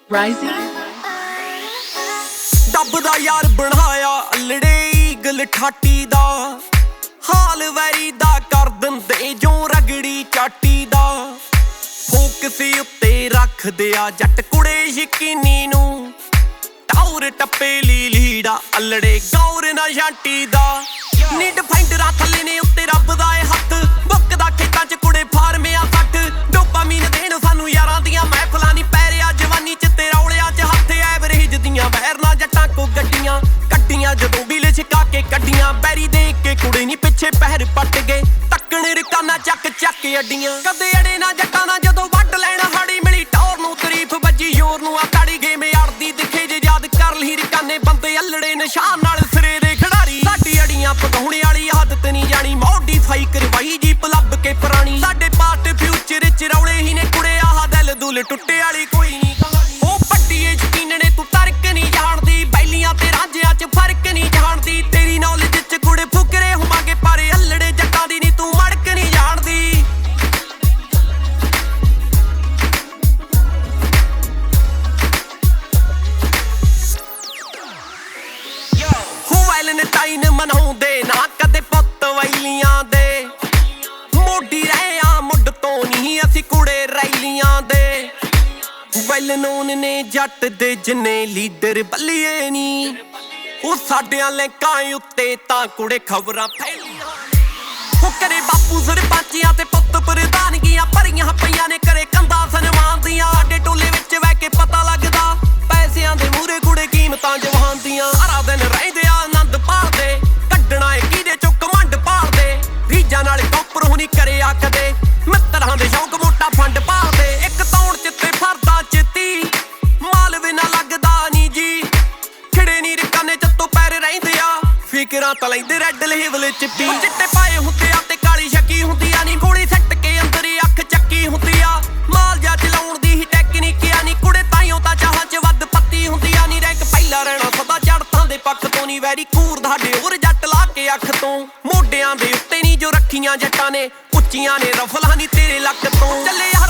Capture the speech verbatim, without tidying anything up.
Rising ਡੱਬ ਦਾ ਯਾਰ ਬਣਾਇਆ ਅਲੜੇ ਈਗਲ ਠਾਟੀ ਦਾ ਹਾਲ ਵੈਰੀ ਦਾ ਕਰ ਦਿੰਦੇ ਜੋ ਰਗੜੀ ਚਾਟੀ ਦਾ ਫੋਕਸ ਉੱਤੇ ਰੱਖਦੇ ਆ ਜੱਟ ਕੁੜੇ ਯਕੀਨੀ ਨੂੰ ਟੌਰ ਟੱਪੇ ਲੀ ਲੀੜਾ ਅਲੜੇ ਗੌਰ ਨਾ ਛਾਟੀ ਦਾ ਨੀ ਡਿਫੈਂਡਰਾਂ ਥੱਲੇ ਨੇ ਉੱਤੇ ਰੱਬ ਦਾ ਏ ਹੱਥ ਬੁੱਕਦਾ ਖੇਤਾਂ ਚ ਕੁੜੇ ਫਾਰਮਿਆਂ ਸੱਟ ਡੋਪਾਮੀਨ ਦੇਣ ਸਾਨੂੰ ਯਾਰਾਂ ਦੀਆਂ ਮਹਿਫਲਾਂ ਨੀ ਪੈ ਰਿਆ ਜਵਾਨੀ ਚ ਤੇ ਰੌਲਿਆਂ ਚ ਹੱਥ ਐਵਰੇਜ ਦੀਆਂ ਵਹਿਰਨਾ ਜੱਟਾਂ ਕੋ ਗੱਡੀਆਂ ਕੱਟੀਆਂ ਜਦੋਂ ਵੀ ਲਿਸ਼ਕਾ ਕੇ ਕੱਢੀਆਂ ਬੈਰੀ ਦੇਖ ਕੇ ਕੁੜੇ ਨੀ ਪਿੱਛੇ ਪਹਿਰ ਪੱਟ ਗਏ ਤੱਕਣ ਰਕਾਨਾ ਚੱਕ ਚੱਕ ਅੱਡੀਆਂ ਕਦੇ ਅੜੇ ਨਾ ਜੱਟਾਂ ਨਾ ਜਦੋਂ ਵੱਢ ਲੈਣਾ ਹਾੜੀ ਮਿਲੀ ਟੌਰ ਨੂੰ ਤਾਰੀਫ ਵੱਜੀ ਯੋਰ ਨੂੰ ਆ ਤਾੜੀ ਗੇਮ ਅੜਦੀ ਦਿਖੇ ਜੇ ਯਾਦ ਕਰ ਲਈ ਰਕਾਨੇ ਬੰਦੇ ਅਲੜੇ ਨਿਸ਼ਾਨ ਨਾਲ ਸਿਰੇ ਦੇ ਖਿਡਾਰੀ ਸਾਡੀ ਅੜੀਆਂ ਪਕਾਉਣੇ ਵਾਲੀ ਆਦਤ ਨਹੀਂ ਜਾਣੀ ਮੋਡੀਫਾਈ ਕਰਵਾਈ ਜੀਪ ਲੱਭ ਕੇ ਪੁਰਾਣੀ ਸਾਡੇ ਪਾਰਟ ਫਿਊਚਰ ਚ ਰੌਲੇ ਹੀ ਨੇ ਕੁੜੇ ਆਹ ਦਿਲ ਦੁਲ ਟੁੱਟੇ ਵਾਲੀ ਕੋਈ ਨਹੀਂ ਉਹ ਪੱਟੀਏ ਯਕੀਨਣੇ ਤੂੰ ਤਰਕ ਨਹੀਂ ਜਾਣਦੀ ਬੈਲੀਆਂ ਤੇ ਰਾਂਝਿਆਂ ਚ ਫਰਕ ਨਹੀਂ ਜਾਣਦੀ ਤੇਰੀ ਨੌਲੇਜ ਚ ਕੁੜੇ ਫੁਕਰੇ ਹੋਵਾਂਗੇ ਪਰ ਅਲੜੇ ਜੱਟਾਂ ਦੀ ਨੀ ਤੂੰ ਮੜਕ ਨਹੀਂ ਜਾਣਦੀ ਵੈਲੈਂਟਾਈਨ ਮਨਾਉਂਦੇ ਨਾ ਕਦੇ ਪੁੱਤ ਵੈਲੀਆਂ ਦੇ ਮੋਢੀ ਰਹੇ ਆ ਮੁੱਢ ਤੋਂ ਨਹੀਂ ਅਸੀਂ ਕੁੜੇ ਰੈਲੀਆਂ ਦੇ ਵੈਲ ਨੂਨ ਨੇ ਜੱਟ ਦੇ ਜਿੰਨੇ ਲੀਡਰ ਬੱਲੀਏ ਨੀ ਉਹ ਸਾਡਿਆਂ ਲੈਕਾਂ ਉੱਤੇ ਤਾਂ ਕੁੜੇ ਖਬਰਾਂ ਫੈਲੀਆਂ ਉਹ ਕਰੇ ਬਾਪੂ ਸਰਪੰਚੀਆਂ ਤੇ ਪੁੱਤ ਪ੍ਰਧਾਨਗੀਆਂ ਭਰੀਆਂ ਪਈਆਂ ਨੇ ਕਰੇ ਕੰਧਾਂ ਸਨਮਾਨ ਦੀਆਂ ਸਾਡੇ ਟੋਲੇ ਵਿੱਚ ਬਹਿ ਕੇ ਪਤਾ ਲੱਗਦਾ ਪੈਸਿਆਂ ਦੇ ਮੂਹਰੇ ਕੁੜੇ ਕੀਮਤਾਂ ਜਵਾਨ ਦੀਆਂ ਸਾਰਾ ਦਿਨ ਰਹਿੰਦੇ ਆ ਆਨੰਦ ਭਾਲਦੇ ਕੱਢਣਾ ਏ ਕਿਹਦੇ ਚੋਂ ਕਮੰਡ ਭਾਲਦੇ ਰੀਜਾਂ ਨਾਲ ਕਾਪਰ ਹੁਣੀ ਕਰਿਆ ਕਦੇ ਮਿੱਤਰਾਂ ਦੇ ਸ਼ੌਂਕ ਮੋਟਾ ਫੰਡ ਭਾਲਦੇ ਇੱਕ ਤੌਣ ਚਿੱਤੇ ਫਰਦਾ ਚਿੱਤੀ ਮਾਲ ਵੀ ਨਾ ਲੱਗਦਾ ਨੀ ਜੀ ਖਿੜੇ ਨੀ ਰਕਾਨੇ ਚੱਤੋਂ ਪੈਰ ਰਹਿੰਦੇ ਆ ਫਿਕਰਾਂ ਤਾਂ ਲੈਂਦੇ ਰੈੱਡ ਲੇਵਲ ਚਿੱਟੀ ਚਿੱਟੇ ਪਾਏ ਹੁੰਦੇ ਆ ਤੇ ਕਾਲੀ ਸ਼ੱਕੀ ਹੁੰਦੀ ਆ ਨੀ ਗੋਲੀ ਸੱਟ ਕੇ ਅੰਦਰ ਅੱਖ ਚੱਕੀ ਹੁੰਦੀ ਆ ਮਾਲ ਜਾ ਚਲਾਉਣ ਦੀ ਹੀ ਟੈਕਨੀਕ ਆ ਨੀ ਕੁੜੇ ਤਾਈਓ ਤਾਂ ਚਾਹਾਂ ਚ ਵੱਧ ਪੱਤੀ ਹੁੰਦੀ ਆ ਨੀ ਰੈਂਕ ਪਹਿਲਾਂ ਰਹਿਣਾ ਸਦਾ ਚੜ੍ਹਤਾਂ ਦੇ ਪੱਖ ਤੋਂ ਨੀ ਵੈਰੀ ਕੂਰ ਤੁਹਾਡੇ ਹੋਰ ਜੱਟ ਲਾ ਕੇ ਅੱਖ ਤੋਂ ਮੋਢਿਆਂ ਦੇ ਉੱਤੇ ਨੀ ਜੋ ਰੱਖੀਆਂ ਜੱਟਾਂ ਨੇ ਉੱਚੀਆਂ ਨੇ ਰਫਲਾਂ ਨੀ ਤੇਰੇ ਲੱਕ ਤੋਂ ਚੱਲੇ